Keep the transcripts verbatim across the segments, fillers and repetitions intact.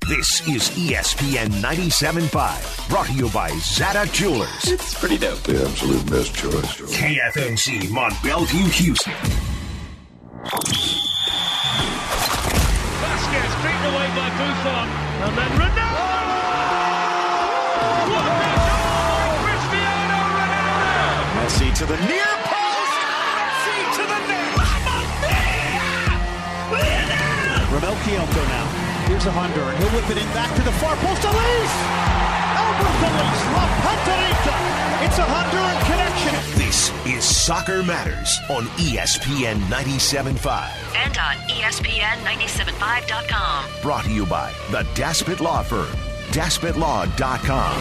This is E S P N ninety-seven point five, brought to you by Zada Jewelers. It's pretty dope. The absolute best choice. K F M C, Mont Bellevue, Houston. Vasquez beaten away by Buffon, and then Ronaldo! What a goal by Cristiano Ronaldo! Messi to the near post! Messi to the net! Romel Kyoto now. Here's a Honduran. He'll whip it in back to the far post. Elise! Albert Elise! La Pantarita! It's a Honduran connection. This is Soccer Matters on E S P N ninety-seven point five. And on E S P N ninety-seven point five dot com. Brought to you by the Daspit Law Firm, daspit law dot com.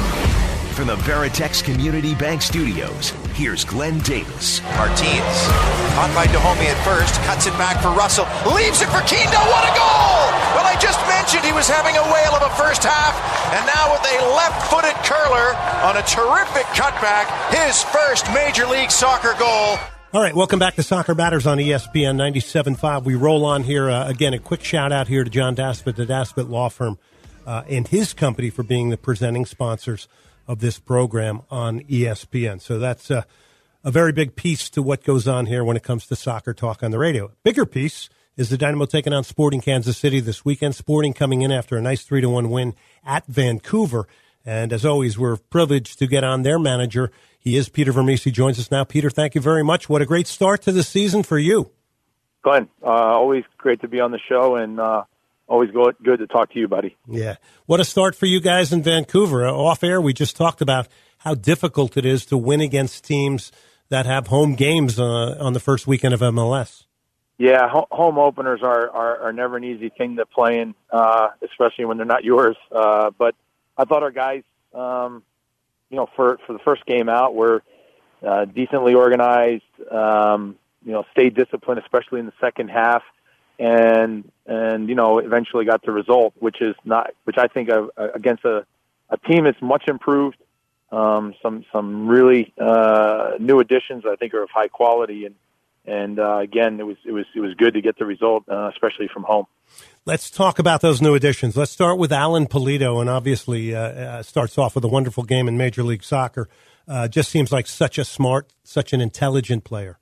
From the Veritex Community Bank Studios, here's Glenn Davis. Martins, caught by Dahomey at first, cuts it back for Russell, leaves it for Kindo, what a goal! Well, I just mentioned he was having a whale of a first half, and now with a left-footed curler on a terrific cutback, his first Major League Soccer goal. All right, welcome back to Soccer Matters on E S P N ninety-seven point five. We roll on here. Uh, again, a quick shout-out here to John Daspit, the Daspit Law Firm, uh, and his company for being the presenting sponsors of this program on E S P N. So that's uh, a very big piece to what goes on here when it comes to soccer talk on the radio. Bigger piece is the Dynamo taking on Sporting Kansas City this weekend. Sporting coming in after a nice three to one win at Vancouver. And as always, we're privileged to get on their manager. He is Peter Vermes. He joins us now. Peter, thank you very much. What a great start to the season for you. Glenn, uh, always great to be on the show, and uh, always go, good to talk to you, buddy. Yeah. What a start for you guys in Vancouver. Uh, off air, we just talked about how difficult it is to win against teams that have home games uh, on the first weekend of M L S. Yeah, ho- home openers are, are, are never an easy thing to play in, uh, especially when they're not yours. Uh, but I thought our guys, um, you know, for, for the first game out, were uh, decently organized, um, you know, stayed disciplined, especially in the second half. And, and, you know, eventually got the result, which is not, which I think uh, against a, a team that's much improved, um, some, some really, uh, new additions I think are of high quality. And, and, uh, again, it was, it was, it was good to get the result, uh, especially from home. Let's talk about those new additions. Let's start with Alan Pulido, and obviously, uh, uh starts off with a wonderful game in Major League Soccer. Uh, just seems like such a smart, such an intelligent player.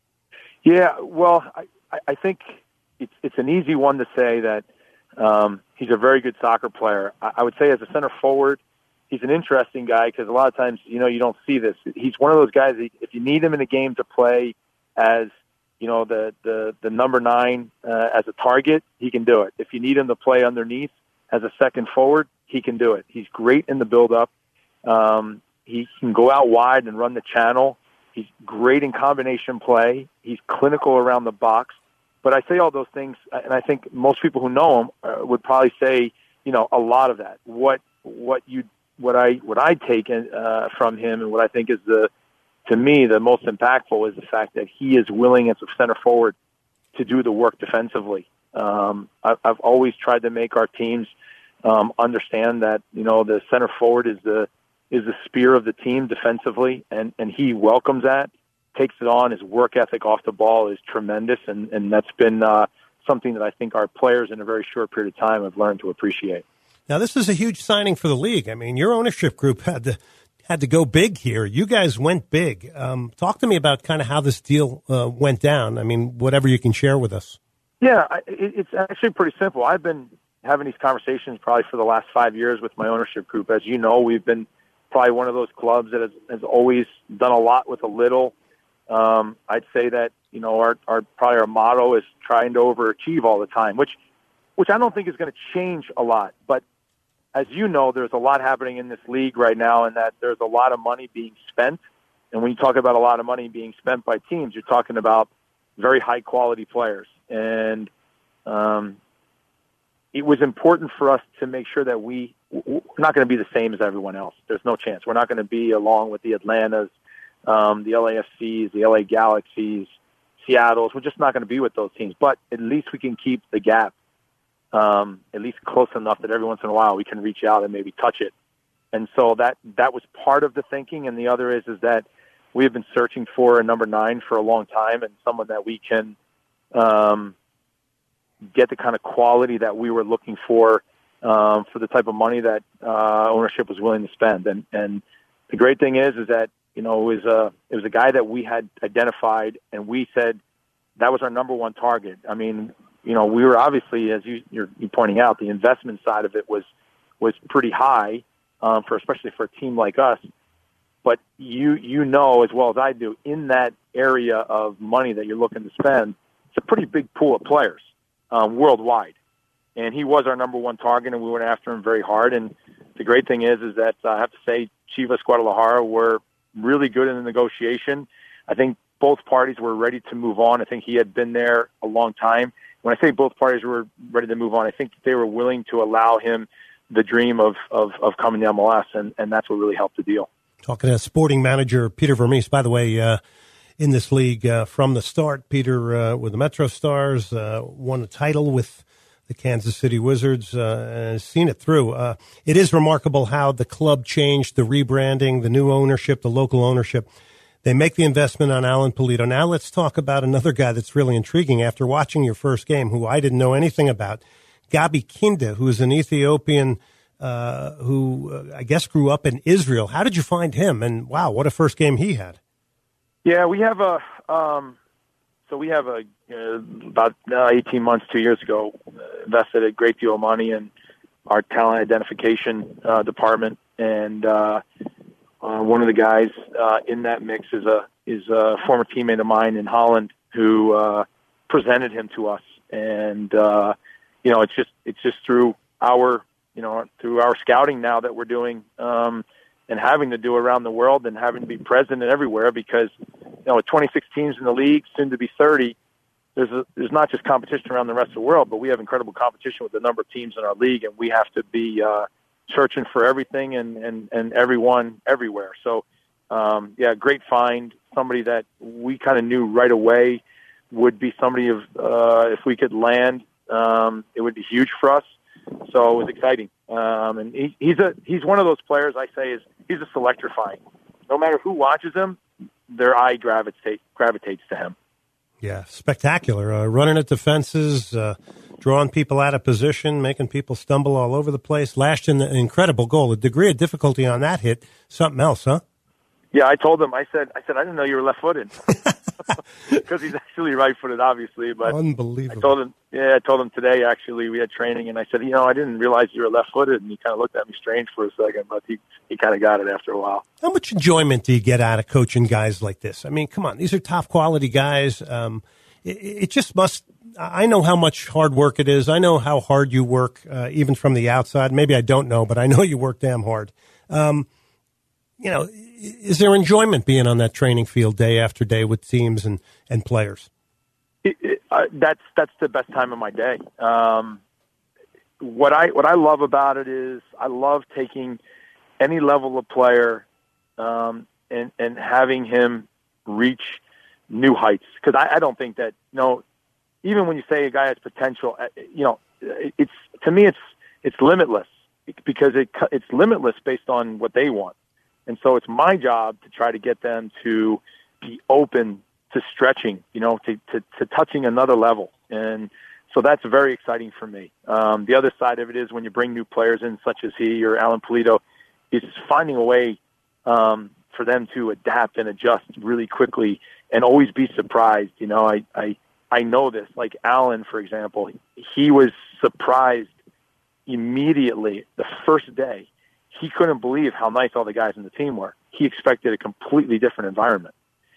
Yeah. Well, I, I think, It's it's an easy one to say that um, he's a very good soccer player. I, I would say as a center forward, he's an interesting guy because a lot of times, you know, you don't see this. He's one of those guys that if you need him in a game to play as, you know, the, the, the number nine uh, as a target, he can do it. If you need him to play underneath as a second forward, he can do it. He's great in the build-up. Um, he can go out wide and run the channel. He's great in combination play. He's clinical around the box. But I say all those things, and I think most people who know him uh, would probably say, you know, a lot of that. What what you what I what I take in, uh, from him, and what I think is the to me the most impactful is the fact that he is willing as a center forward to do the work defensively. Um, I, I've always tried to make our teams um, understand that you know the center forward is the is the spear of the team defensively, and and he welcomes that. Takes it on. His work ethic off the ball is tremendous, and, and that's been uh, something that I think our players in a very short period of time have learned to appreciate. Now, this is a huge signing for the league. I mean, your ownership group had to had to go big here. You guys went big. Um, talk to me about kind of how this deal uh, went down. I mean, whatever you can share with us. Yeah, it, it's actually pretty simple. I've been having these conversations probably for the last five years with my ownership group. As you know, we've been probably one of those clubs that has, has always done a lot with a little. Um, I'd say that, you know, our, our, probably our motto is trying to overachieve all the time, which, which I don't think is going to change a lot. But as you know, there's a lot happening in this league right now, and that there's a lot of money being spent. And when you talk about a lot of money being spent by teams, you're talking about very high quality players. And, um, it was important for us to make sure that we, we're not going to be the same as everyone else. There's no chance. We're not going to be along with the Atlantas, Um, the L A F Cs, the L A Galaxies, Seattle's. We're just not going to be with those teams. But at least we can keep the gap, um, at least close enough that every once in a while we can reach out and maybe touch it. And so that that was part of the thinking. And the other is is that we have been searching for a number nine for a long time, and someone that we can um, get the kind of quality that we were looking for um, for the type of money that uh, ownership was willing to spend. And and the great thing is, is that you know it was a it was a guy that we had identified, and we said that was our number one target. I mean, you know, we were obviously, as you, you're, you're pointing out, the investment side of it was was pretty high um, for especially for a team like us. But you you know as well as I do, in that area of money that you're looking to spend, it's a pretty big pool of players um, worldwide. And he was our number one target, and we went after him very hard. And the great thing is, is that uh, I have to say, Chivas Guadalajara were really good in the negotiation. I think both parties were ready to move on. I think he had been there a long time. When I say both parties were ready to move on, I think they were willing to allow him the dream of, of, of coming to M L S, and, and that's what really helped the deal. Talking to sporting manager Peter Vermes, by the way, uh, in this league uh, from the start, Peter uh, with the Metro Stars, uh, won a title with the Kansas City Wizards, uh, and has seen it through. Uh, it is remarkable how the club changed, the rebranding, the new ownership, the local ownership. They make the investment on Alan Pulido. Now let's talk about another guy that's really intriguing after watching your first game, who I didn't know anything about, Gabi Kinda, who is an Ethiopian uh, who uh, I guess grew up in Israel. How did you find him? And wow, what a first game he had. Yeah, we have a, um, so we have a, uh, about uh, eighteen months, two years ago, uh, invested a great deal of money in our talent identification uh, department. And uh, uh, one of the guys uh, in that mix is a, is a former teammate of mine in Holland who uh, presented him to us. And, uh, you know, it's just, it's just through our, you know, through our scouting now that we're doing, um, and having to do around the world and having to be present and everywhere because, you know, with twenty-six teams in the league, soon to be thirty, there's a, there's not just competition around the rest of the world, but we have incredible competition with the number of teams in our league, and we have to be uh, searching for everything and, and, and everyone everywhere. So, um, yeah, great find, somebody that we kind of knew right away would be somebody of, uh, if we could land, um, it would be huge for us. So it was exciting. Um, and he, he's a he's one of those players I say is he's a selector find. No matter who watches him, their eye gravitates gravitates to him. Yeah, spectacular. Uh, running at defenses, uh, drawing people out of position, making people stumble all over the place. Lashed in an incredible goal. The degree of difficulty on that hit, something else, huh? Yeah, I told him. I said, I said, I didn't know you were left-footed because he's actually right-footed, obviously. But unbelievable. I told him, yeah, I told him today. Actually, we had training, and I said, you know, I didn't realize you were left-footed, and he kind of looked at me strange for a second, but he he kind of got it after a while. How much enjoyment do you get out of coaching guys like this? I mean, come on, these are top-quality guys. Um, it, it just must. I know how much hard work it is. I know how hard you work, uh, even from the outside. Maybe I don't know, but I know you work damn hard. Um, you know, is there enjoyment being on that training field day after day with teams and, and players? It, it, uh, that's that's the best time of my day. Um, what I what I love about it is I love taking any level of player um, and and having him reach new heights. Because I, I don't think that you know, even when you say a guy has potential, you know, it's to me it's it's limitless because it it's limitless based on what they want. And so it's my job to try to get them to be open to stretching, you know, to, to, to touching another level. And so that's very exciting for me. Um, the other side of it is when you bring new players in, such as he or Alan Pulido, is finding a way um, for them to adapt and adjust really quickly and always be surprised. You know, I, I, I know this. Like Alan, for example, he was surprised immediately the first day. He couldn't believe how nice all the guys in the team were. He expected a completely different environment.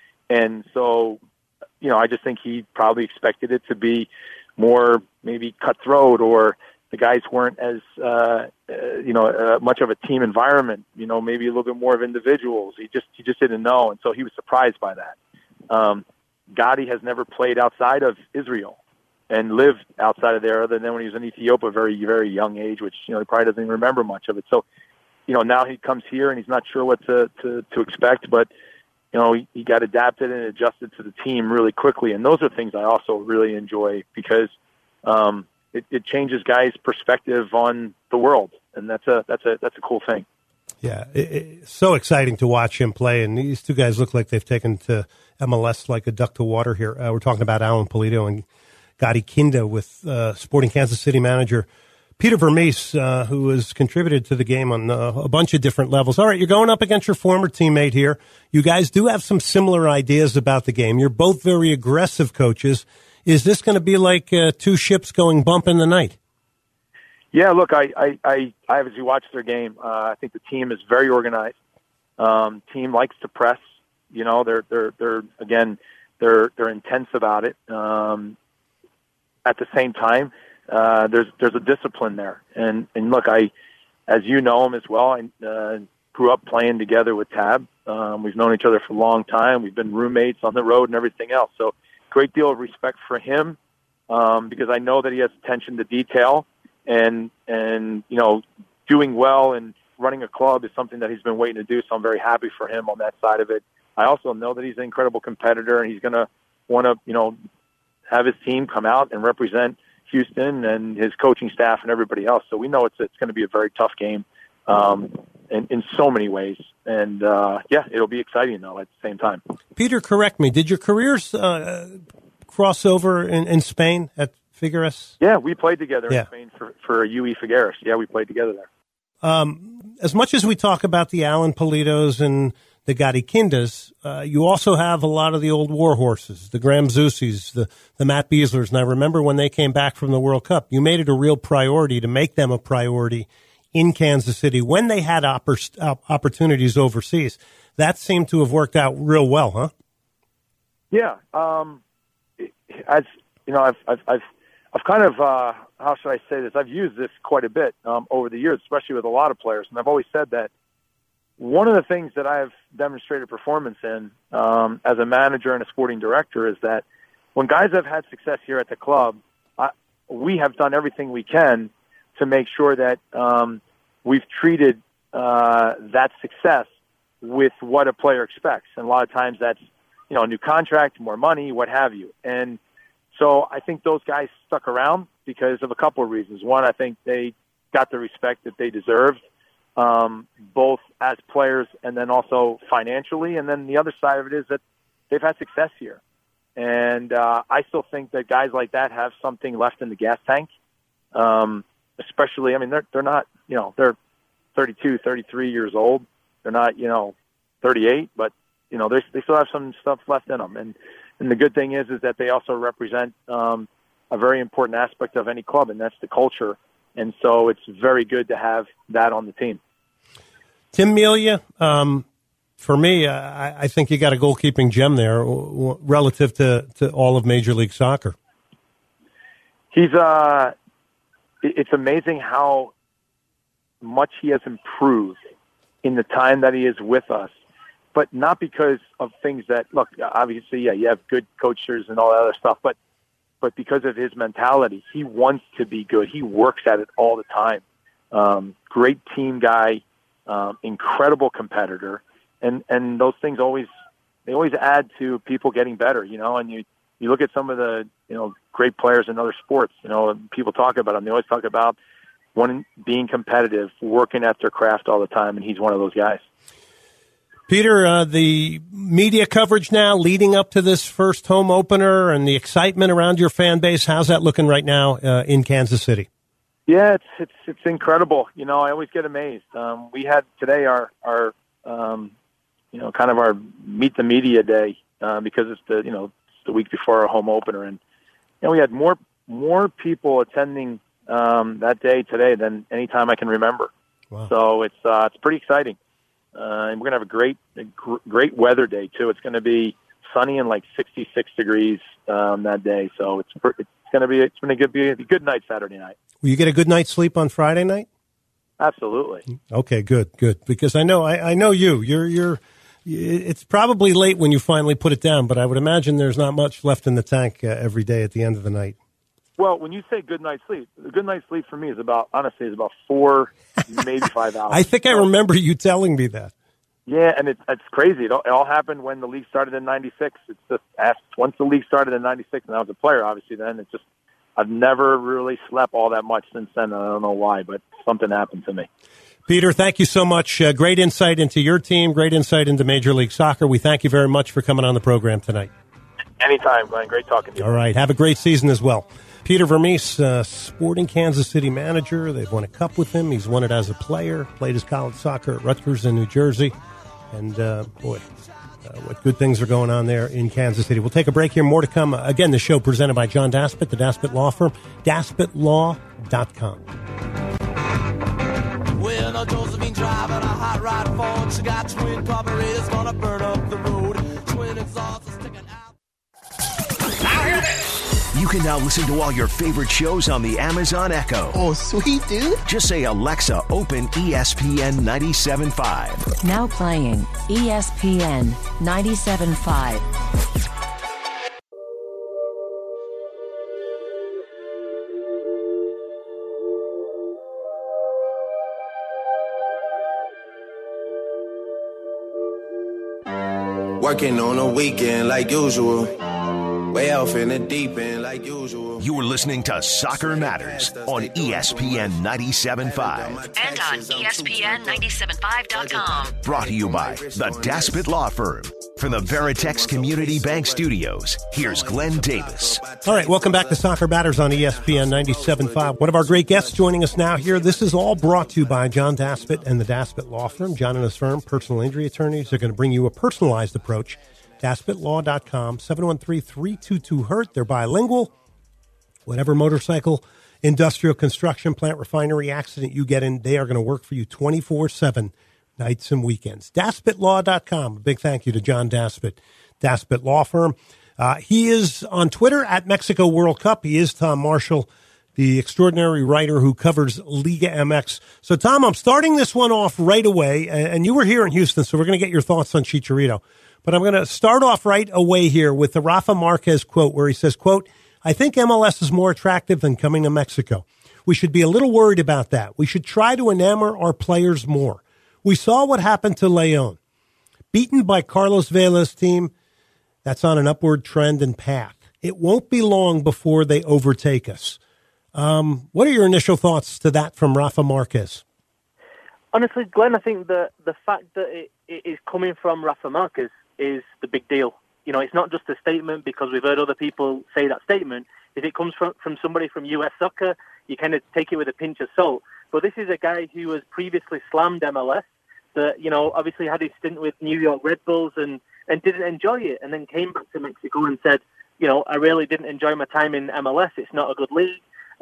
And so, you know, I just think he probably expected it to be more maybe cutthroat, or the guys weren't as, uh, uh, you know, uh, much of a team environment, you know, maybe a little bit more of individuals. He just, he just didn't know. And so he was surprised by that. Um, Gotti has never played outside of Israel and lived outside of there other than when he was in Ethiopia, a very, very young age, which, you know, he probably doesn't even remember much of it. So, you know, now he comes here and he's not sure what to, to, to expect, but, you know, he, he got adapted and adjusted to the team really quickly. And those are things I also really enjoy because um, it, it changes guys' perspective on the world. And that's a, that's a, that's a cool thing. Yeah. It, it's so exciting to watch him play. And these two guys look like they've taken to M L S like a duck to water here. Uh, we're talking about Alan Pulido and Gabi Kinda with uh, Sporting Kansas City manager Peter Vermees, uh, who has contributed to the game on uh, a bunch of different levels. All right, you're going up against your former teammate here. You guys do have some similar ideas about the game. You're both very aggressive coaches. Is this going to be like uh, two ships going bump in the night? Yeah, look, I, I, I, I obviously watched their game. Uh, I think the team is very organized. Um, team likes to press. You know, they're, they're, they're again, they're, they're intense about it. Um, at the same time, Uh, there's there's a discipline there, and and look, I, as you know him as well, I uh, grew up playing together with Tab. Um, we've known each other for a long time. We've been roommates on the road and everything else. So, great deal of respect for him um, because I know that he has attention to detail, and and you know, doing well and running a club is something that he's been waiting to do. So I'm very happy for him on that side of it. I also know that he's an incredible competitor, and he's going to want to you know have his team come out and represent Houston and his coaching staff and everybody else. So we know it's it's going to be a very tough game um, in, in so many ways. And, uh, yeah, it'll be exciting, though, at the same time. Peter, correct me. Did your careers uh, cross over in, in Spain at Figueres? Yeah, we played together yeah. in Spain for, for U E Figueres. Yeah, we played together there. Um, as much as we talk about the Alan Politos and the Gadi Kindas, uh, you also have a lot of the old war horses, the Graham Zusis, the, the Matt Beaslers. And I remember when they came back from the World Cup, you made it a real priority to make them a priority in Kansas City when they had oppor- opportunities overseas. That seemed to have worked out real well, huh? Yeah. Um, as you know, I've, I've, I've, I've kind of, uh, how should I say this? I've used this quite a bit um, over the years, especially with a lot of players. And I've always said that one of the things that I've demonstrated performance in um, as a manager and a sporting director is that when guys have had success here at the club, I, we have done everything we can to make sure that um, we've treated uh, that success with what a player expects. And a lot of times that's, you know, a new contract, more money, what have you. And so I think those guys stuck around because of a couple of reasons. One, I think they got the respect that they deserved. Um, both as players and then also financially. And then the other side of it is that they've had success here. And uh, I still think that guys like that have something left in the gas tank, um, especially, I mean, they're, they're not, you know, they're thirty-two, thirty-three years old. They're not, you know, thirty-eight, but, you know, they still have some stuff left in them. And, and the good thing is, is that they also represent um, a very important aspect of any club, and that's the culture. And so it's very good to have that on the team. Tim Melia, um, for me, uh, I, I think you got a goalkeeping gem there w- relative to, to all of Major League Soccer. He's uh, it's amazing how much he has improved in the time that he is with us, but not because of things that, look, obviously, yeah, you have good coaches and all that other stuff, but but because of his mentality. He wants to be good. He works at it all the time. Um, great team guy, um, incredible competitor, and, and those things always they always add to people getting better, you know. And you, you look at some of the you know great players in other sports, you know, and people talk about them. They always talk about one being competitive, working at their craft all the time, and he's one of those guys. Peter, uh, the media coverage now leading up to this first home opener and the excitement around your fan base, how's that looking right now uh, in Kansas City? Yeah, it's it's it's incredible. You know, I always get amazed. Um, we had today our our um, you know kind of our meet the media day uh, because it's the you know it's the week before our home opener, and you know we had more more people attending um, that day today than any time I can remember. Wow. So it's uh, it's pretty exciting. Uh, and we're going to have a great, a gr- great weather day too. It's going to be sunny and like sixty-six degrees um, that day. So it's pr- it's going to be it's going to be a good night Saturday night. Will you get a good night's sleep on Friday night? Absolutely. Okay, good, good. Because I know I, I know you. You're you're. It's probably late when you finally put it down, but I would imagine there's not much left in the tank uh, every day at the end of the night. Well, when you say good night's sleep, a good night's sleep for me is about, honestly, is about four, maybe five hours. I think I remember you telling me that. Yeah, and it's it's crazy. It all, it all happened when the league started in ninety-six. It's just asked, once the league started in ninety-six, and I was a player, obviously, then it's just, I've never really slept all that much since then. I don't know why, but something happened to me. Peter, thank you so much. Uh, great insight into your team, great insight into Major League Soccer. We thank you very much for coming on the program tonight. Anytime, Glenn. Great talking to you. All right. Have a great season as well. Peter Vermees, uh, Sporting Kansas City manager. They've won a cup with him. He's won it as a player, played his college soccer at Rutgers in New Jersey. And, uh, boy, uh, what good things are going on there in Kansas City. We'll take a break here. More to come. Uh, again, the show presented by John Daspit, the Daspit Law Firm, daspit law dot com. Well, no Josephine driving a hot rod Ford. She got twin carburetors gonna burn up the road. Twin exhausts sticking out. Now hear this. You can now listen to all your favorite shows on the Amazon Echo. Oh, sweet, dude. Just say, Alexa, open E S P N ninety-seven point five. Now playing E S P N ninety-seven point five. Working on a weekend like usual. Way off in the deep end like usual. You're listening to Soccer Matters on E S P N ninety-seven point five. And on E S P N ninety-seven point five dot com. Brought to you by the Daspit Law Firm. From the Veritex Community Bank Studios, here's Glenn Davis. All right, welcome back to Soccer Matters on E S P N ninety-seven point five. One of our great guests joining us now here. This is all brought to you by John Daspit and the Daspit Law Firm. John and his firm, personal injury attorneys, are going to bring you a personalized approach. daspit law dot com, seven one three, three two two, hurt. They're bilingual. Whatever motorcycle, industrial, construction, plant, refinery accident you get in, they are going to work for you twenty-four seven, nights and weekends. daspit law dot com. A big thank you to John Daspit, Daspit Law Firm. Uh, he is on Twitter at Mexico World Cup. He is Tom Marshall, the extraordinary writer who covers Liga M X. So, Tom, I'm starting this one off right away, and you were here in Houston, so we're going to get your thoughts on Chicharito. But I'm going to start off right away here with the Rafa Marquez quote where he says, quote, I think M L S is more attractive than coming to Mexico. We should be a little worried about that. We should try to enamor our players more. We saw what happened to Leon. Beaten by Carlos Vela's team, that's on an upward trend and path. It won't be long before they overtake us. Um, what are your initial thoughts to that from Rafa Marquez? Honestly, Glenn, I think that the fact that it, it is coming from Rafa Marquez is the big deal. You know, it's not just a statement because we've heard other people say that statement. If it comes from, from somebody from U S soccer, you kind of take it with a pinch of salt. But this is a guy who has previously slammed M L S, that, you know, obviously had his stint with New York Red Bulls and, and didn't enjoy it, and then came back to Mexico and said, you know, I really didn't enjoy my time in M L S. It's not a good league.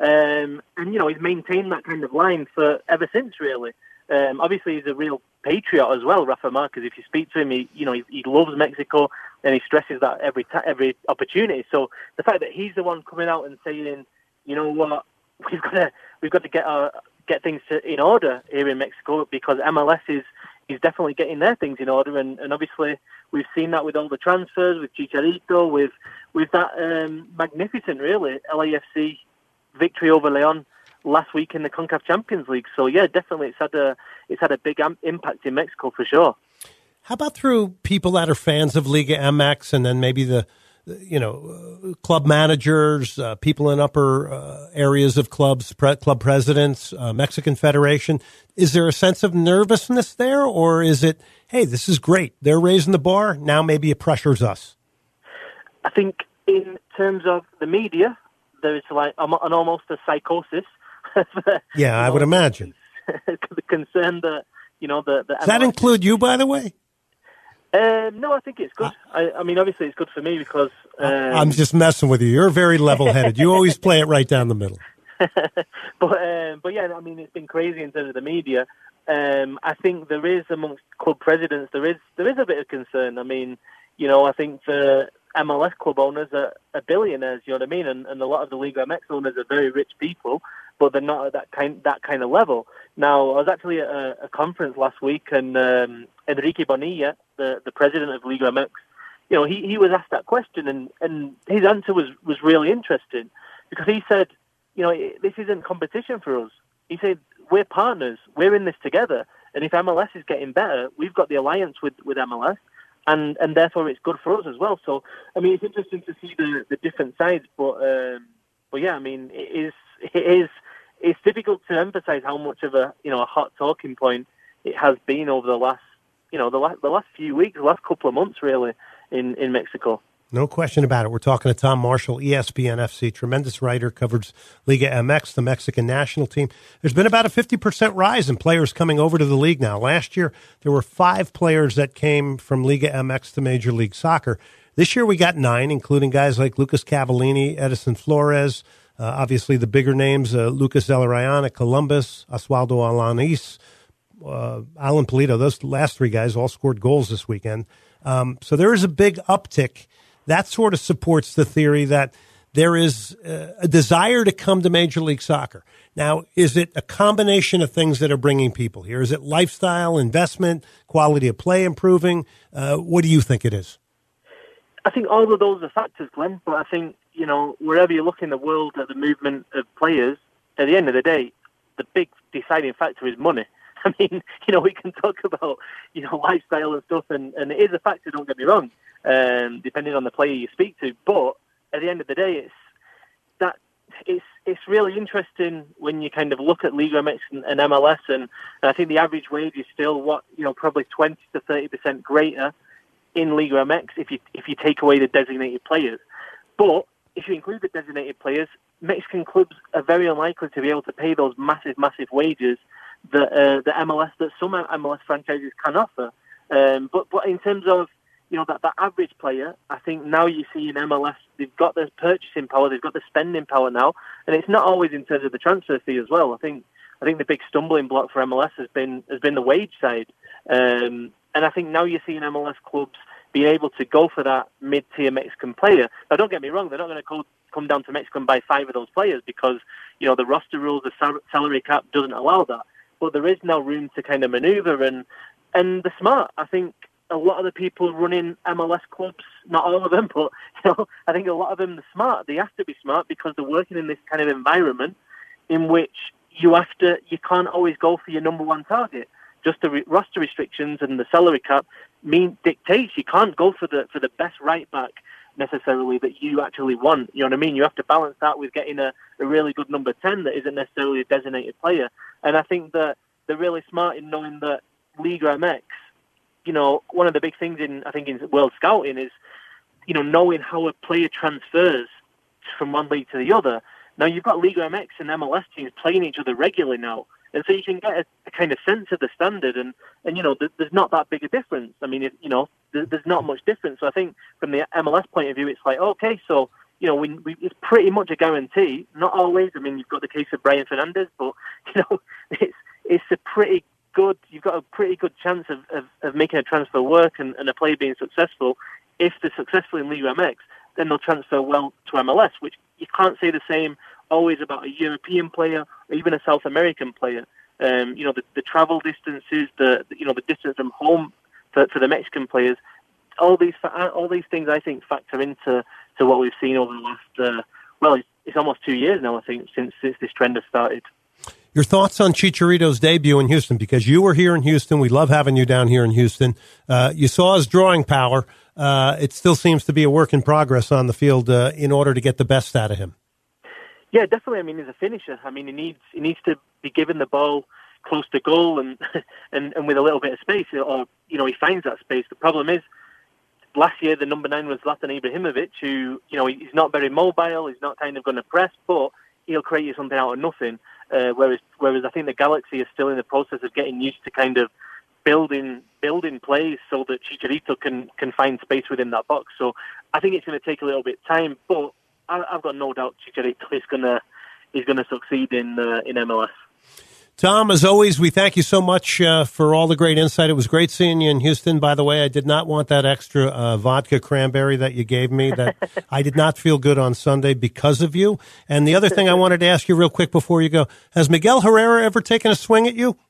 Um, and, you know, he's maintained that kind of line for ever since, really. Um, obviously, he's a real patriot as well, Rafa Marquez. If you speak to him, he, you know, he, he loves Mexico, and he stresses that every ta- every opportunity. So the fact that he's the one coming out and saying, you know what, we've got to we've got to get our get things to, in order here in Mexico, because M L S is is definitely getting their things in order, and, and obviously we've seen that with all the transfers, with Chicharito, with with that um, magnificent, really, L A F C victory over Leon last week in the CONCACAF Champions League. So yeah, definitely it's had a it's had a big am- impact in Mexico for sure. How about through people that are fans of Liga M X, and then maybe the, you know, uh, club managers, uh, people in upper uh, areas of clubs, pre- club presidents, uh, Mexican Federation? Is there a sense of nervousness there, or is it, hey, this is great, they're raising the bar, now maybe it pressures us? I think in terms of the media, there is like an almost a psychosis. Yeah, I would imagine. The concern that, you know, the, the does that include you, by the way? Um, no, I think it's good. I, I mean, obviously, it's good for me because um, I'm just messing with you. You're very level-headed. You always play it right down the middle. but um, but yeah, I mean, it's been crazy in terms of the media. Um, I think there is amongst club presidents there is there is a bit of concern. I mean, you know, I think the M L S club owners are, are billionaires. You know what I mean? And, and a lot of the Liga M X owners are very rich people, but they're not at that kind that kind of level. Now, I was actually at a, a conference last week, and um, Enrique Bonilla, the, the president of Liga M X, you know, he, he was asked that question, and, and his answer was, was really interesting, because he said, you know, this isn't competition for us. He said, we're partners, we're in this together, and if M L S is getting better, we've got the alliance with, with M L S, and, and therefore it's good for us as well. So, I mean, it's interesting to see the, the different sides, but um, but yeah, I mean, it is it is it's difficult to emphasize how much of a you know a hot talking point it has been over the last you know the last the last few weeks, the last couple of months, really, in, in Mexico. No question about it. We're talking to Tom Marshall, E S P N F C, tremendous writer, covers Liga M X, the Mexican national team. There's been about a fifty percent rise in players coming over to the league now. Last year, there were five players that came from Liga M X to Major League Soccer. This year, we got nine, including guys like Lucas Cavallini, Edison Flores, uh, obviously the bigger names, uh, Lucas Zelarayan at Columbus, Oswaldo Alanis, uh, Alan Polito. Those last three guys all scored goals this weekend. Um, so there is a big uptick. That sort of supports the theory that there is uh, a desire to come to Major League Soccer. Now, is it a combination of things that are bringing people here? Is it lifestyle, investment, quality of play improving? Uh, what do you think it is? I think all of those are factors, Glenn, but I think, you know, wherever you look in the world at the movement of players, at the end of the day, the big deciding factor is money. I mean, you know, we can talk about, you know, lifestyle and stuff, and, and it is a factor, don't get me wrong, um, depending on the player you speak to. But at the end of the day, it's that it's it's really interesting when you kind of look at Liga M X and, and M L S, and, and I think the average wage is still, what, you know, probably twenty to thirty percent greater in Liga M X if you if you take away the designated players. But if you include the designated players, Mexican clubs are very unlikely to be able to pay those massive, massive wages that uh, the M L S, that some M L S franchises can offer. Um, but but in terms of, you know, that, that average player, I think now you see in M L S, they've got the purchasing power, they've got the spending power now, and it's not always in terms of the transfer fee as well. I think I think the big stumbling block for M L S has been has been the wage side, um, and I think now you see in M L S clubs being able to go for that mid-tier Mexican player. Now, don't get me wrong, they're not going to come down to Mexico and buy five of those players because, you know, the roster rules, the sal- salary cap doesn't allow that. But there is now room to kind of manoeuvre, and and the smart. I think a lot of the people running M L S clubs, not all of them, but, you know, I think a lot of them are smart. They have to be smart because they're working in this kind of environment in which you have to, you can't always go for your number one target. Just the re- roster restrictions and the salary cap mean dictates you can't go for the for the best right back necessarily that you actually want. You know what I mean? You have to balance that with getting a, a really good number ten that isn't necessarily a designated player. And I think that they're really smart in knowing that Liga M X, you know, one of the big things in, I think, in World Scouting is, you know, knowing how a player transfers from one league to the other. Now, you've got Liga M X and M L S teams playing each other regularly now. And so you can get a, a kind of sense of the standard, and, and you know, th- there's not that big a difference. I mean, if, you know, th- there's not much difference. So I think from the M L S point of view, it's like, okay, so, you know, we, we, it's pretty much a guarantee. Not always. I mean, you've got the case of Brian Fernandez, but, you know, it's it's a pretty good, you've got a pretty good chance of, of, of making a transfer work and, and a player being successful. If they're successful in Liga M X, then they'll transfer well to M L S, which you can't say the same always about a European player or even a South American player. Um, you know, the, the travel distances, the, the you know the distance from home for, for the Mexican players. All these all these things, I think, factor into to what we've seen over the last uh, well, it's, it's almost two years now, I think, since since this trend has started. Your thoughts on Chicharito's debut in Houston? Because you were here in Houston. We love having you down here in Houston. Uh, you saw his drawing power. Uh, it still seems to be a work in progress on the field uh, in order to get the best out of him. Yeah, definitely. I mean, he's a finisher. I mean, he needs he needs to be given the ball close to goal and and, and with a little bit of space, or, you know, he finds that space. The problem is, last year the number nine was Zlatan Ibrahimovic, who, you know, he's not very mobile. He's not kind of going to press, but he'll create you something out of nothing. Uh, whereas, whereas I think the Galaxy is still in the process of getting used to kind of building building plays so that Chicharito can can find space within that box. So I think it's going to take a little bit of time, but I've got no doubt Chicharito is gonna is gonna succeed in uh, in M L S. Tom, as always, we thank you so much uh, for all the great insight. It was great seeing you in Houston. By the way, I did not want that extra uh, vodka cranberry that you gave me. That I did not feel good on Sunday because of you. And the other thing I wanted to ask you real quick before you go: has Miguel Herrera ever taken a swing at you?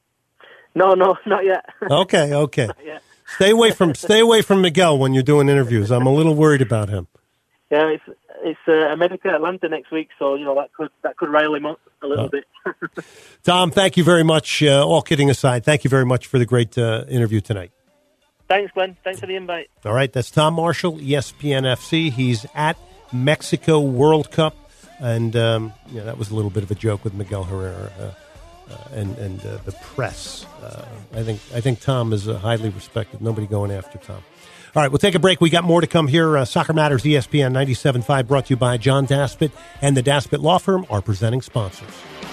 No, no, not yet. Okay, okay. Not yet. Stay away from stay away from Miguel when you're doing interviews. I'm a little worried about him. Yeah, it's it's uh, America Atlanta next week, so you know that could that could rile him up a little oh. bit. Tom, thank you very much. Uh, all kidding aside, thank you very much for the great uh, interview tonight. Thanks, Glenn. Thanks for the invite. All right, that's Tom Marshall, E S P N F C. He's at Mexico World Cup, and um, yeah, that was a little bit of a joke with Miguel Herrera. Uh, uh, and and uh, the press. Uh, I think I think Tom is uh, highly respected. Nobody going after Tom. All right, we'll take a break. We got more to come here. Uh, Soccer Matters, E S P N ninety-seven point five, brought to you by John Daspit and the Daspit Law Firm, our presenting sponsors.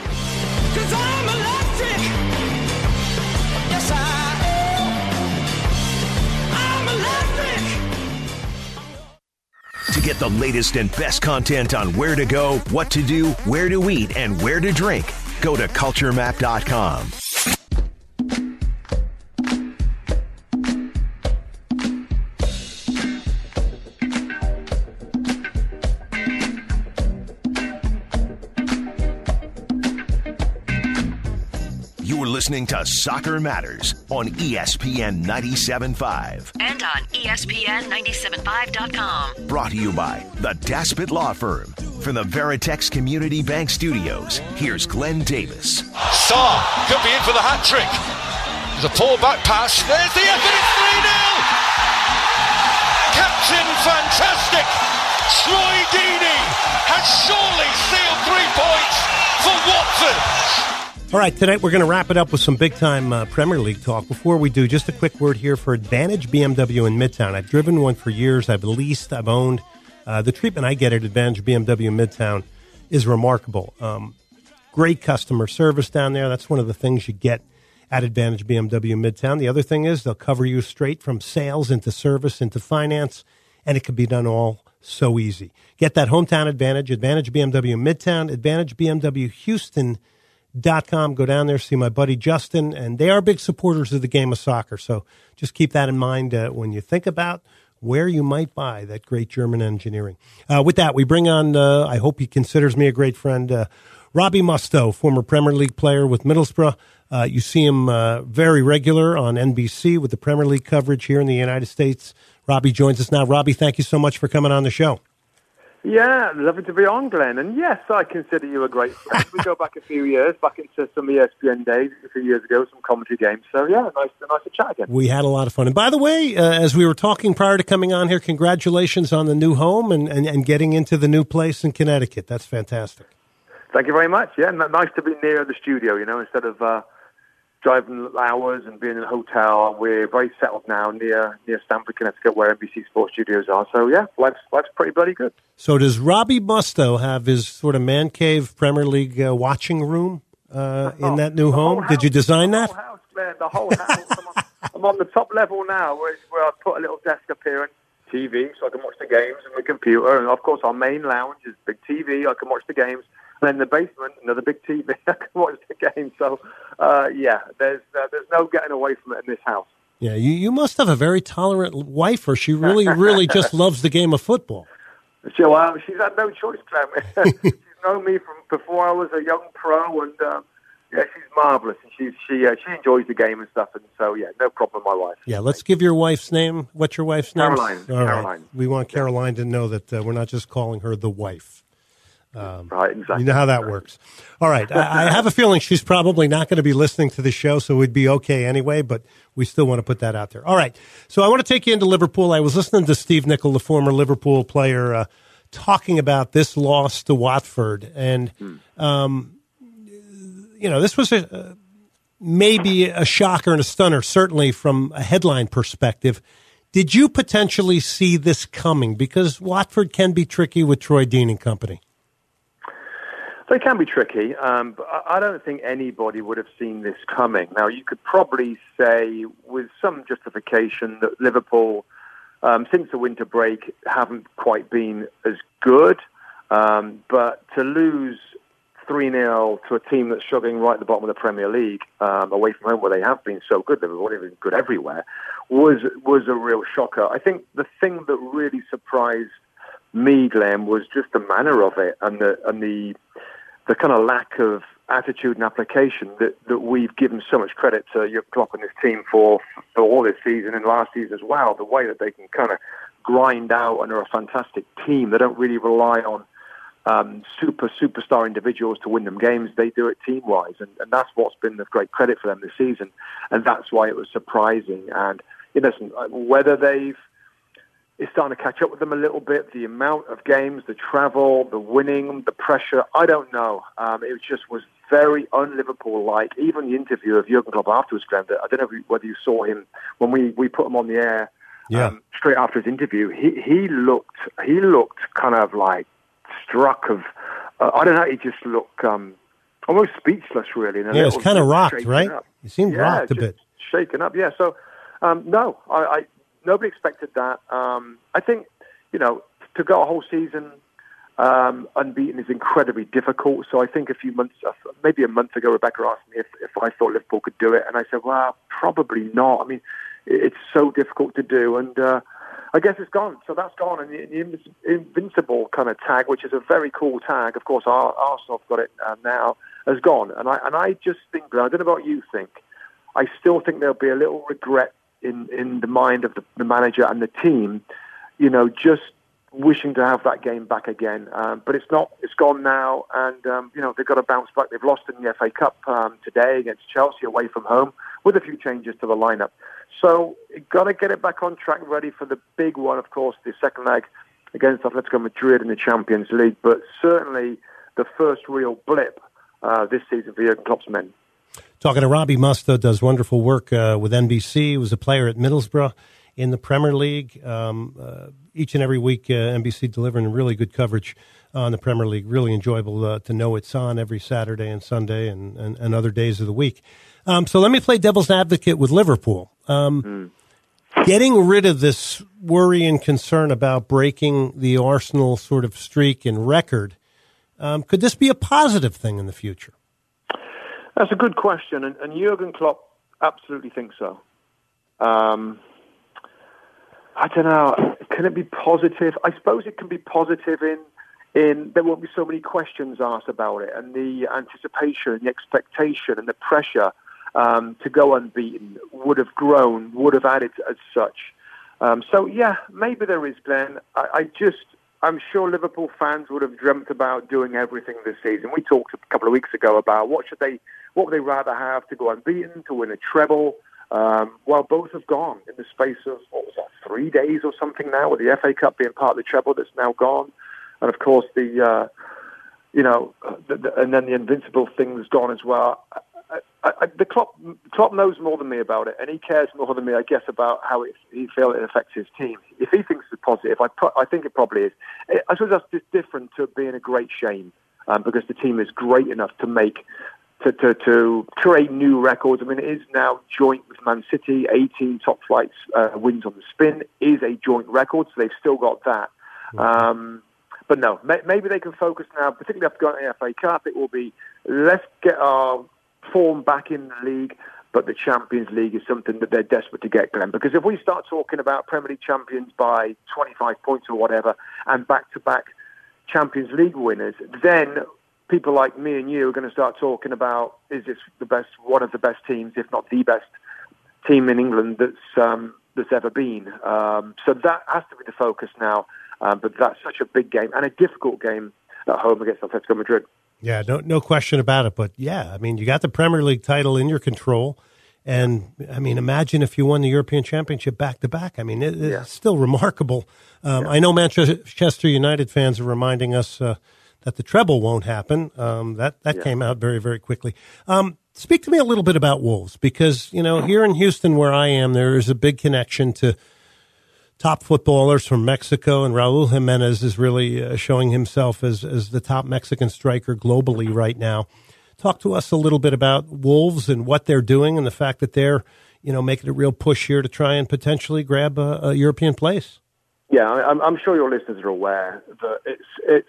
To get the latest and best content on where to go, what to do, where to eat, and where to drink, go to culture map dot com. You're listening to Soccer Matters on E S P N ninety-seven point five. And on E S P N ninety-seven point five dot com. Brought to you by the Daspit Law Firm. From the Veritex Community Bank Studios, here's Glenn Davis. Saar could be in for the hat-trick. There's a poor back pass. There's the effort. It's three nil. Captain Fantastic. Troy Deeney has surely sealed three points for Watford. All right, tonight we're going to wrap it up with some big-time uh, Premier League talk. Before we do, just a quick word here for Advantage B M W in Midtown. I've driven one for years. I've leased. I've owned. Uh, the treatment I get at Advantage B M W in Midtown is remarkable. Um, great customer service down there. That's one of the things you get at Advantage B M W Midtown. The other thing is they'll cover you straight from sales into service into finance, and it can be done all so easy. Get that hometown advantage, Advantage B M W Midtown, Advantage B M W Houston dot com. Go down there, see my buddy Justin, and they are big supporters of the game of soccer. So just keep that in mind uh, when you think about where you might buy that great German engineering. Uh, with that, we bring on, uh, I hope he considers me a great friend, uh, Robbie Mustoe, former Premier League player with Middlesbrough. Uh, you see him uh, very regular on N B C with the Premier League coverage here in the United States. Robbie joins us now. Robbie, thank you so much for coming on the show. Yeah, lovely to be on, Glenn. And yes, I consider you a great friend. We go back a few years, back into some E S P N days a few years ago, some commentary games. So yeah, nice, nice to chat again. We had a lot of fun. And by the way, uh, as we were talking prior to coming on here, congratulations on the new home and, and, and getting into the new place in Connecticut. That's fantastic. Thank you very much. Yeah, nice to be near the studio, you know, instead of uh, driving hours and being in a hotel. We're very settled now near near Stamford, Connecticut, where N B C Sports Studios are. So yeah, life's, life's pretty bloody good. So does Robbie Mustoe have his sort of man cave Premier League uh, watching room uh, in oh, that new home? Did you design the that? Whole house, Glenn, the whole house. I'm, on, I'm on the top level now, where, where I put a little desk up here and T V, so I can watch the games and my computer. And of course, our main lounge is big T V. I can watch the games. And then the basement, another big T V. I can watch the game. So, uh, yeah, there's uh, there's no getting away from it in this house. Yeah, you, you must have a very tolerant wife, or she really, really just loves the game of football. So, well, she's had no choice, Clem. She's known me from before I was a young pro, and um, yeah, she's marvelous. And she's she uh, she enjoys the game and stuff. And so, yeah, no problem with my wife. Yeah, let's give your wife's name. What's your wife's name? Caroline. All right. Caroline. We want Caroline to know that uh, we're not just calling her the wife. Um, right, exactly. You know how that right. works. All right. I, I have a feeling she's probably not going to be listening to the show, so we'd be okay anyway, but we still want to put that out there. All right. So I want to take you into Liverpool. I was listening to Steve Nicol, the former Liverpool player, uh, talking about this loss to Watford. And, um, you know, this was a, uh, maybe a shocker and a stunner, certainly from a headline perspective. Did you potentially see this coming? Because Watford can be tricky with Troy Deeney and company. They can be tricky, um, but I don't think anybody would have seen this coming. Now, you could probably say, with some justification, that Liverpool, um, since the winter break, haven't quite been as good. Um, but to lose three nil to a team that's struggling right at the bottom of the Premier League, um, away from home, where they have been so good, they've been good everywhere, was was a real shocker. I think the thing that really surprised me, Glenn, was just the manner of it and the and the the kind of lack of attitude and application that, that we've given so much credit to Jurgen Klopp and his team for for all this season and last season as well. The way that they can kind of grind out and are a fantastic team. They don't really rely on um, super superstar individuals to win them games. They do it team wise, and, and that's what's been the great credit for them this season. And that's why it was surprising. And you know, whether they've it's starting to catch up with them a little bit. The amount of games, the travel, the winning, the pressure, I don't know. Um, it just was very un-Liverpool-like. Even the interview of Jurgen Klopp afterwards, Glenn, I don't know whether you saw him when we, we put him on the air yeah. um, straight after his interview. He he looked he looked kind of like struck of, uh, I don't know, he just looked um, almost speechless, really. And yeah, it's kind of rocked, right? Up. He seemed yeah, rocked a just bit. Shaken up, yeah. So, um, no, I, I nobody expected that. Um, I think, you know, to go a whole season um, unbeaten is incredibly difficult. So I think a few months, maybe a month ago, Rebecca asked me if, if I thought Liverpool could do it. And I said, well, probably not. I mean, it's so difficult to do. And uh, I guess it's gone. So that's gone. And the, the Invincible kind of tag, which is a very cool tag, of course, our, Arsenal have got it uh, now, has gone. And I, and I just think, I don't know what you think, I still think there'll be a little regret in, in the mind of the, the manager and the team, you know, just wishing to have that game back again. Um, but it's not, it's gone now. And, um, you know, they've got to bounce back. They've lost in the F A Cup um, today against Chelsea away from home with a few changes to the lineup. So you've got to get it back on track, ready for the big one, of course, the second leg against Atletico Madrid in the Champions League. But certainly the first real blip uh, this season for Jurgen Klopp's men. Talking to Robbie Mustoe, does wonderful work uh, with N B C. He was a player at Middlesbrough in the Premier League. Um, uh, each and every week, uh, N B C delivering really good coverage on the Premier League. Really enjoyable uh, to know it's on every Saturday and Sunday and, and, and other days of the week. Um, so let me play devil's advocate with Liverpool. Um, mm. Getting rid of this worry and concern about breaking the Arsenal sort of streak and record, um, could this be a positive thing in the future? That's a good question, and, and Jurgen Klopp absolutely thinks so. Um, I don't know. Can it be positive? I suppose it can be positive in in there won't be so many questions asked about it, and the anticipation, the expectation, and the pressure um, to go unbeaten would have grown, would have added as such. Um, so yeah, maybe there is, Glenn. I, I just. I'm sure Liverpool fans would have dreamt about doing everything this season. We talked a couple of weeks ago about what should they, what would they rather have, to go unbeaten, to win a treble. Um, well, both have gone in the space of, what was that, three days or something now, with the F A Cup being part of the treble that's now gone. And of course, the, uh, you know, the, the, and then the Invincible thing's gone as well. I, I, the Klopp, Klopp knows more than me about it, and he cares more than me, I guess, about how it, he feels it affects his team. If he thinks it's positive, I, pro- I think it probably is. I suppose that's just different to being a great shame, um, because the team is great enough to make, to, to, to create new records. I mean, it is now joint with Man City, eighteen top flights uh, wins on the spin is a joint record, so they've still got that. Um, but no, may- maybe they can focus now, particularly after going to the F A Cup. It will be, let's get our form back in the league, but the Champions League is something that they're desperate to get, Glenn. Because if we start talking about Premier League champions by twenty-five points or whatever, and back-to-back Champions League winners, then people like me and you are going to start talking about, is this the best, one of the best teams, if not the best team in England that's um, that's ever been. Um, so that has to be the focus now. Um, but that's such a big game and a difficult game at home against Atletico Madrid. Yeah, no, no question about it. But yeah, I mean, you got the Premier League title in your control, and I mean, imagine if you won the European Championship back to back. I mean, it, it's yeah. still remarkable. Um, yeah. I know Manchester United fans are reminding us uh, that the treble won't happen. Um, that that yeah. came out very, very quickly. Um, speak to me a little bit about Wolves, because you know, here in Houston, where I am, there is a big connection to top footballers from Mexico, and Raul Jimenez is really uh, showing himself as, as the top Mexican striker globally right now. Talk to us a little bit about Wolves and what they're doing, and the fact that they're, you know, making a real push here to try and potentially grab a, a European place. Yeah, I'm, I'm sure your listeners are aware that it's it's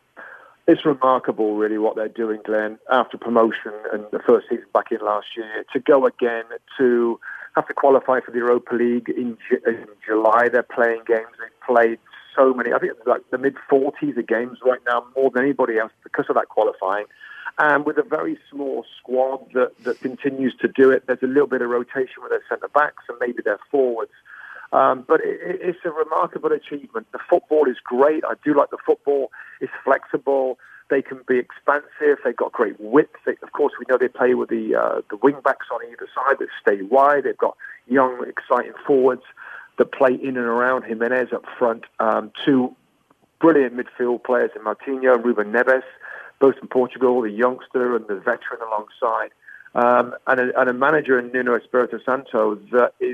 it's remarkable, really, what they're doing, Glenn, after promotion and the first season back in last year, to go again to have to qualify for the Europa League in, in July. They're playing games. They've played so many. I think it's like the mid forties of games right now, more than anybody else, because of that qualifying. And with a very small squad that, that continues to do it, there's a little bit of rotation with their centre-backs and maybe their forwards. Um, but it, it's a remarkable achievement. The football is great. I do like the football. It's flexible. They can be expansive. They've got great width. They, of course, we know they play with the uh, the wing backs on either side that stay wide. They've got young, exciting forwards that play in and around Jimenez up front. Um, two brilliant midfield players in Martinho and Ruben Neves. both from Portugal, the youngster and the veteran alongside, um, and, a, and a manager in Nuno Espirito Santo that is,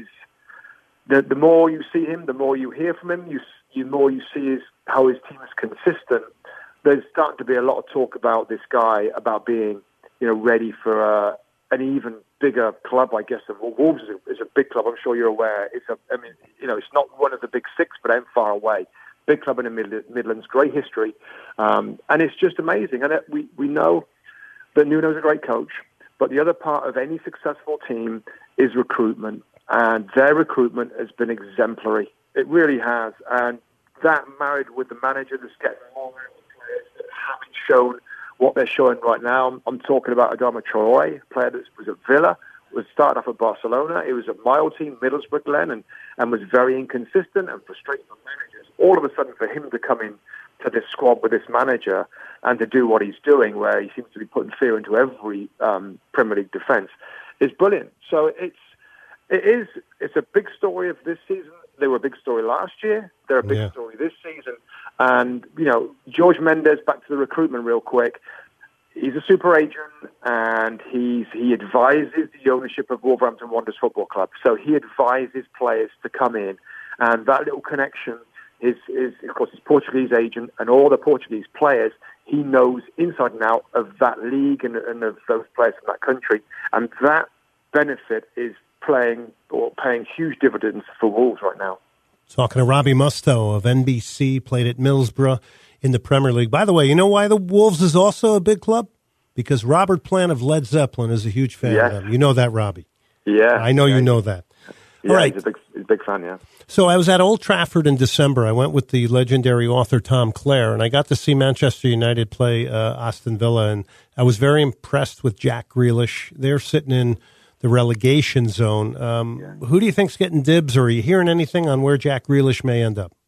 the, the more you see him, the more you hear from him, you, you more you see his, how his team is consistent. There's starting to be a lot of talk about this guy, about being, you know, ready for uh, an even bigger club, I guess. Wolves is a, is a big club, I'm sure you're aware. It's a, I mean, you know, it's not one of the big six, but I'm far away. Big club in the Mid- Midlands, great history. Um, and it's just amazing. And it, we, we know that Nuno's a great coach, but the other part of any successful team is recruitment. And their recruitment has been exemplary. It really has. And that married with the manager that's getting more players that haven't shown what they're showing right now. I'm, I'm talking about Adama Traoré, a player that was at Villa, was started off at Barcelona. It was at my old team, Middlesbrough, Glen, and, and was very inconsistent and frustrating for managers. All of a sudden, for him to come in to this squad with this manager and to do what he's doing, where he seems to be putting fear into every um, Premier League defence, is brilliant. So it's it is it's a big story of this season. They were a big story last year. They're a big Yeah. story this season. And, you know, George Mendes, back to the recruitment real quick. He's a super agent, and he's he advises the ownership of Wolverhampton Wanderers Football Club. So he advises players to come in, and that little connection is, is of course, his Portuguese agent and all the Portuguese players. He knows inside and out of that league and, and of those players from that country, and that benefit is playing or paying huge dividends for Wolves right now. Talking to Robbie Mustoe of N B C, played at Middlesbrough in the Premier League. By the way, you know why the Wolves is also a big club? Because Robert Plant of Led Zeppelin is a huge fan Yes. of them. You know that, Robbie. Yeah. I know yeah. you know that. Yeah, All right. he's a big, he's a big fan, yeah. So I was at Old Trafford in December. I went with the legendary author Tom Clare, and I got to see Manchester United play uh, Aston Villa, and I was very impressed with Jack Grealish. They're sitting in the relegation zone. Um, yeah. Who do you think's getting dibs, or are you hearing anything on where Jack Grealish may end up?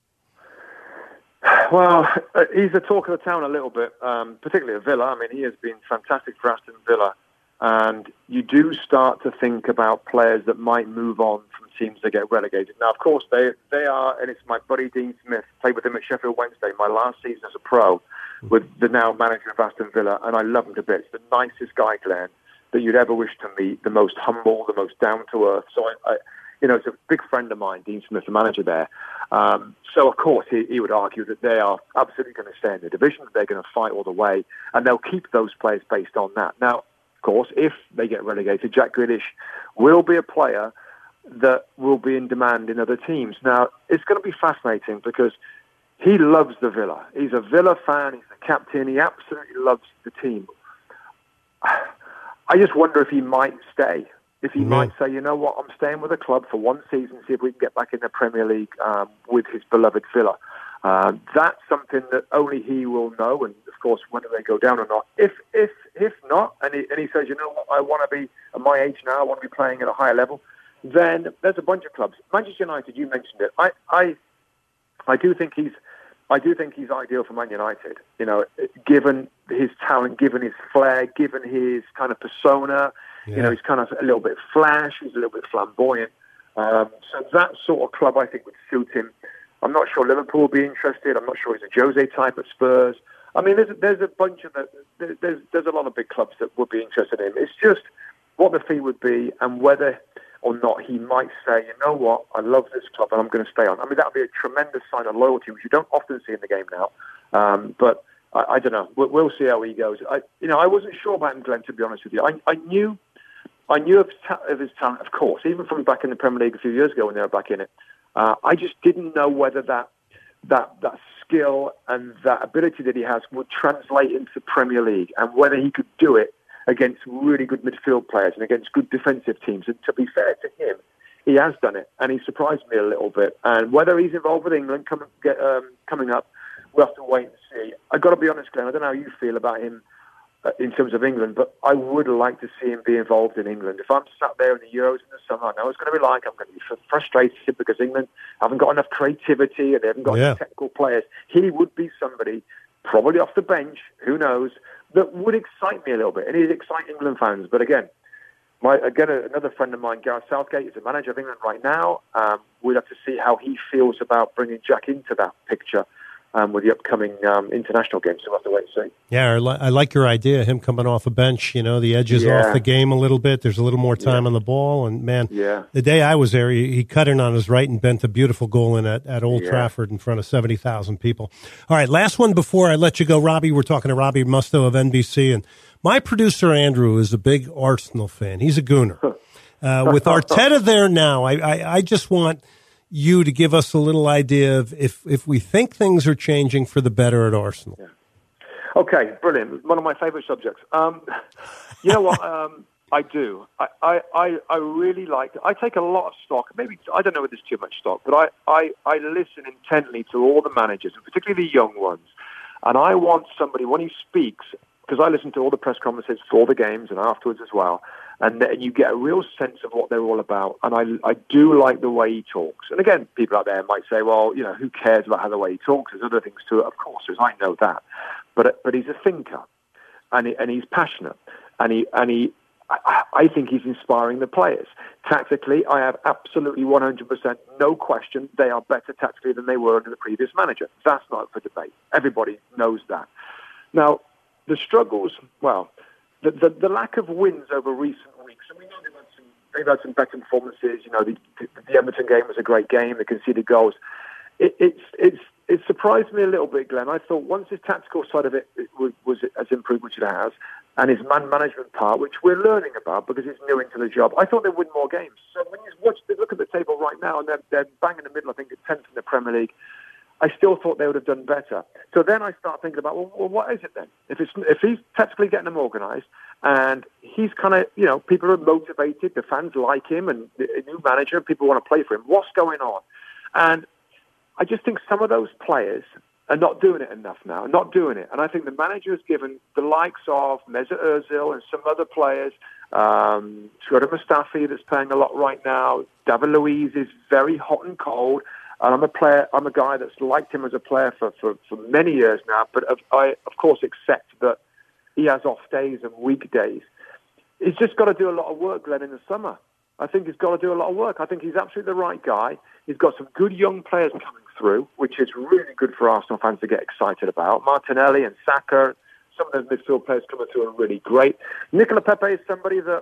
Well, uh, he's the talk of the town a little bit, um, particularly at Villa. I mean, he has been fantastic for Aston Villa. And you do start to think about players that might move on from teams that get relegated. Now, of course, they they are, and it's my buddy Dean Smith, played with him at Sheffield Wednesday, my last season as a pro, with the now manager of Aston Villa, and I love him to bits. The nicest guy, Glenn, that you'd ever wish to meet, the most humble, the most down-to-earth. So, I, I you know, it's a big friend of mine, Dean Smith, the manager there. Um, so, of course, he, he would argue that they are absolutely going to stay in the division, that they're going to fight all the way, and they'll keep those players based on that. Now, of course, if they get relegated, Jack Grealish will be a player that will be in demand in other teams. Now, it's going to be fascinating because he loves the Villa. He's a Villa fan. He's the captain. He absolutely loves the team. I just wonder if he might stay. If he mm-hmm. might say, you know what, I'm staying with the club for one season, see if we can get back in the Premier League um, with his beloved Villa. Um, that's something that only he will know, and of course, whether they go down or not. If if if not, and he, and he says, you know what, I want to be at my age now, I want to be playing at a higher level, then there's a bunch of clubs. Manchester United, you mentioned it. I I, I do think he's I do think he's ideal for Man United. You know, given his talent, given his flair, given his kind of persona. Yeah. You know, he's kind of a little bit flash, he's a little bit flamboyant. Um, so that sort of club, I think, would suit him. I'm not sure Liverpool will be interested. I'm not sure he's a Jose type at Spurs. I mean, there's a, there's a bunch of the, there's there's a lot of big clubs that would be interested in him. It's just what the fee would be and whether or not he might say, you know what, I love this club and I'm going to stay on. I mean, that would be a tremendous sign of loyalty, which you don't often see in the game now. Um, but I, I don't know. We'll, we'll see how he goes. I, you know, I wasn't sure about him, Glenn, to be honest with you. I, I knew. I knew of, ta- of his talent, of course, even from back in the Premier League a few years ago when they were back in it. Uh, I just didn't know whether that that that skill and that ability that he has would translate into Premier League and whether he could do it against really good midfield players and against good defensive teams. And to be fair to him, he has done it, and he surprised me a little bit. And whether he's involved with England coming get, um, coming up, we'll have to wait and see. I've got to be honest, Glenn, I don't know how you feel about him Uh, in terms of England, but I would like to see him be involved in England. If I'm sat there in the Euros in the summer, I know it's going to be like I'm going to be frustrated because England haven't got enough creativity and they haven't got yeah. enough technical players. He would be somebody, probably off the bench, who knows, that would excite me a little bit. And he'd excite England fans. But again, my again another friend of mine, Gareth Southgate, is the manager of England right now. Um, we'd have to see how he feels about bringing Jack into that picture. um, with the upcoming um, international games. So we'll have to wait and see. Yeah, I, li- I like your idea, him coming off a bench, you know, the edges Yeah. off the game a little bit. There's a little more time Yeah. on the ball. And, man, Yeah. the day I was there, he, he cut in on his right and bent a beautiful goal in at, at Old Yeah. Trafford in front of seventy thousand people. All right, last one before I let you go, Robbie. We're talking to Robbie Mustoe of N B C. And my producer, Andrew, is a big Arsenal fan. He's a Gooner. Uh, with Arteta there now, I, I, I just want you to give us a little idea of if, if we think things are changing for the better at Arsenal. Yeah. Okay, brilliant. One of my favourite subjects. Um, you know what? Um, I do. I, I, I, I really like I take a lot of stock. Maybe, I don't know if there's too much stock, but I, I, I listen intently to all the managers, and particularly the young ones. And I want somebody, when he speaks, because I listen to all the press conferences for all the games and afterwards as well, and then you get a real sense of what they're all about. And I, I do like the way he talks. And again, people out there might say, well, you know, who cares about how the way he talks? There's other things to it. Of course, there's, I know that. But but he's a thinker, and he, and he's passionate, and he and he. I, I think he's inspiring the players. Tactically, I have absolutely one hundred percent no question they are better tactically than they were under the previous manager. That's not up for debate. Everybody knows that. Now, the struggles, well, the, the, the lack of wins over recent weeks, and we know they've had some, they've had some better performances. You know, the, the Everton game was a great game. They conceded goals. It, it's it's it surprised me a little bit, Glenn. I thought once his tactical side of it, it was, was has improved, which it has, and his man management part, which we're learning about because he's new into the job, I thought they'd win more games. So when you watch, look at the table right now, and they're, they're bang in the middle, I think, at tenth in the Premier League. I still thought they would have done better. So then I start thinking about, well, well what is it then? If it's if he's tactically getting them organised, and he's kind of, you know, people are motivated, the fans like him, and a new manager, people want to play for him. What's going on? And I just think some of those players are not doing it enough now, not doing it. And I think the manager has given the likes of Mesut Ozil and some other players, um, Shkodran Mustafi that's playing a lot right now, David Luiz is very hot and cold. And I'm a player. I'm a guy that's liked him as a player for, for, for many years now. But I, of course, accept that he has off days and weak days. He's just got to do a lot of work, Glenn, in the summer. I think he's got to do a lot of work. I think he's absolutely the right guy. He's got some good young players coming through, which is really good for Arsenal fans to get excited about. Martinelli and Saka, some of those midfield players coming through are really great. Nicola Pepe is somebody that,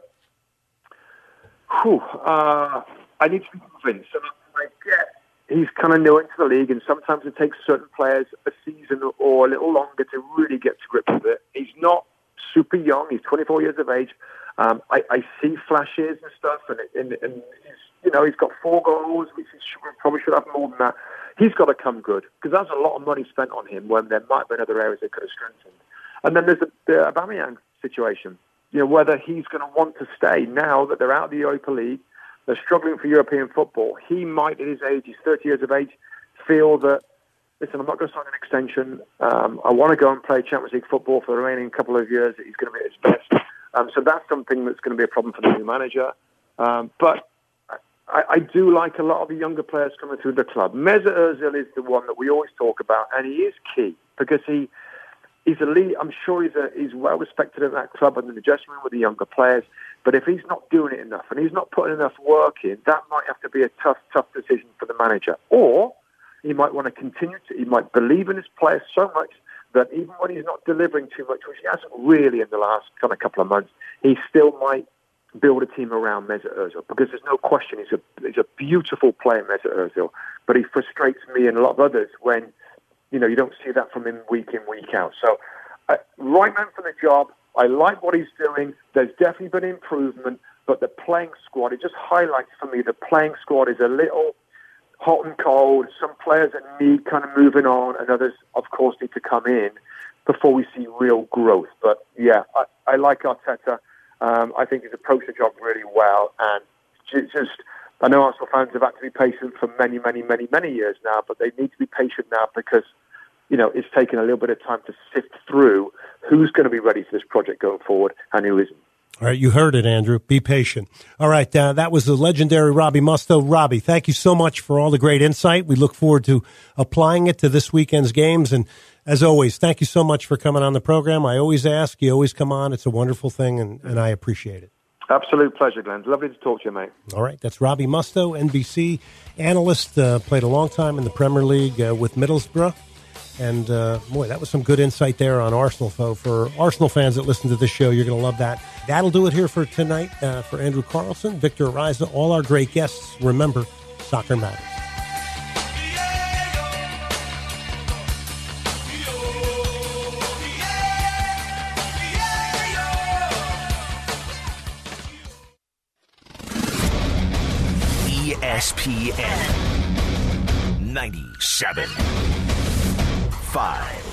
whew, uh, I need to be convinced. And I get. He's kind of new into the league, and sometimes it takes certain players a season or a little longer to really get to grips with it. He's not super young. He's twenty-four years of age. Um, I, I see flashes and stuff, and, and, and he's, you know, he's got four goals, which he should, probably should have more than that. He's got to come good, because there's a lot of money spent on him when there might have been other areas that could have strengthened. And then there's the, the Aubameyang situation, you know, whether he's going to want to stay now that they're out of the Europa League. They're struggling for European football. He might, at his age, he's thirty years of age, feel that, listen, I'm not going to sign an extension. Um, I want to go and play Champions League football for the remaining couple of years that he's going to be at his best. Um, so that's something that's going to be a problem for the new manager. Um, but I, I do like a lot of the younger players coming through the club. Mesut Ozil is the one that we always talk about, and he is key because he he's a lead. I'm sure he's a, he's well respected in that club and in the dressing room with the younger players. But if he's not doing it enough and he's not putting enough work in, that might have to be a tough, tough decision for the manager. Or he might want to continue to, he might believe in his players so much that even when he's not delivering too much, which he hasn't really in the last kind of couple of months, he still might build a team around Mesut Ozil, because there's no question he's a, he's a beautiful player, Mesut Ozil, but he frustrates me and a lot of others when, you know, you don't see that from him week in, week out. So, uh, right man for the job. I like what he's doing. There's definitely been improvement, but the playing squad, it just highlights for me the playing squad is a little hot and cold. Some players that need kind of moving on, and others, of course, need to come in before we see real growth. But, yeah, I, I like Arteta. Um, I think he's approached the job really well. And just, I know Arsenal fans have had to be patient for many, many, many, many years now, but they need to be patient now because, you know, it's taken a little bit of time to sift through who's going to be ready for this project going forward and who isn't. All right, you heard it, Andrew. Be patient. All right, uh, that was the legendary Robbie Mustoe. Robbie, thank you so much for all the great insight. We look forward to applying it to this weekend's games. And as always, thank you so much for coming on the program. I always ask, you always come on. It's a wonderful thing, and, and I appreciate it. Absolute pleasure, Glenn. Lovely to talk to you, mate. All right, that's Robbie Mustoe, N B C analyst, uh, played a long time in the Premier League uh, with Middlesbrough. And, uh, boy, that was some good insight there on Arsenal, foe. For Arsenal fans that listen to this show, you're going to love that. That'll do it here for tonight. Uh, for Andrew Carlson, Victor Ariza, all our great guests. Remember, soccer matters. E S P N ninety-seven point five.